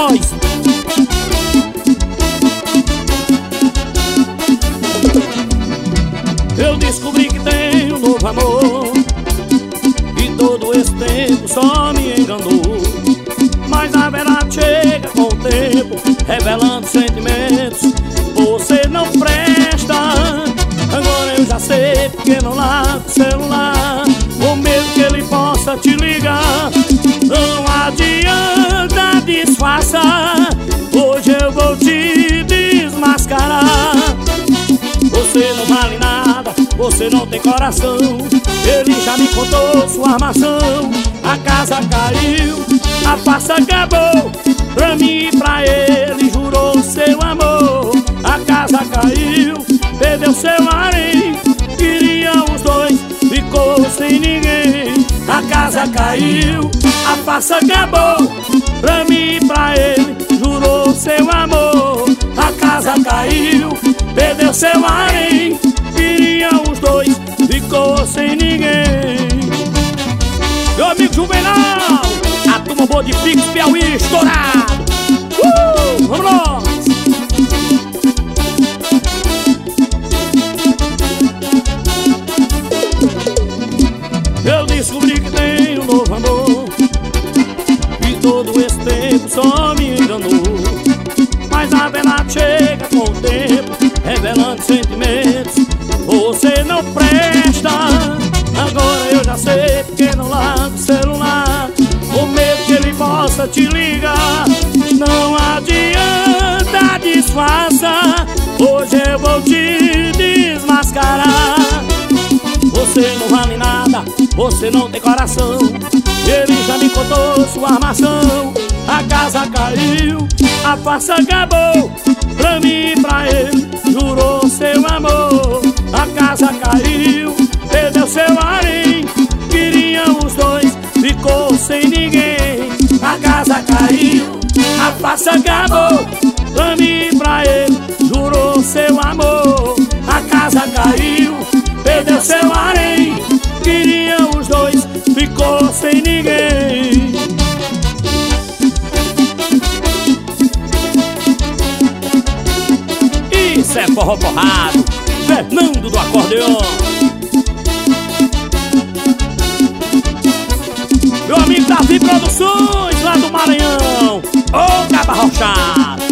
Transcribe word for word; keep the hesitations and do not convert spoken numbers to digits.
nós. Eu descobri que tenho um novo amor, e todo esse tempo só me enganou. Mas a verdade chega com o tempo, revelando sentimentos. Você não presta. Agora eu já sei porque não larga o celular, com medo que ele possa te ligar. Não adianta disfarçar, hoje eu vou te desmascarar. Você não vale nada, você não tem coração. Ele já me contou sua armação. A casa caiu, a farsa acabou. Pra mim e pra ele jurou seu amor. A casa caiu, perdeu seu harém. Queriam os dois, ficou sem ninguém. A casa caiu, a farsa acabou. Pra mim e pra ele jurou seu amor. A casa caiu, perdeu seu harém. Queriam os dois, ficou sem ninguém. Meu amigo Juvenal, a turma boa de Pix, Piauí, estourado. Uh, vamos nós! Eu descobri que tenho um novo amor, e todo esse tempo só me enganou. Mas a verdade chega com o tempo, revelando sentimentos. Você não presta. Agora eu já sei porque não larga o celular, com medo que ele possa te ligar. Não adianta disfarçar, hoje eu vou te desmascarar. Você não vale nada, você não tem coração. Ele já me contou sua armação. A casa caiu, a farsa acabou. Pra mim e pra ele jurou seu amor. A casa caiu, perdeu seu harém. Queriam os dois, ficou sem ninguém. A casa caiu, a farsa acabou. Pra mim e pra ele jurou seu amor. A casa caiu, perdeu seu harém. Queriam os dois, ficou sem ninguém. Isso é forró porrado, Fernando do acordeão. Meu amigo Davi Produções, lá do Maranhão. Ô, caba rochado.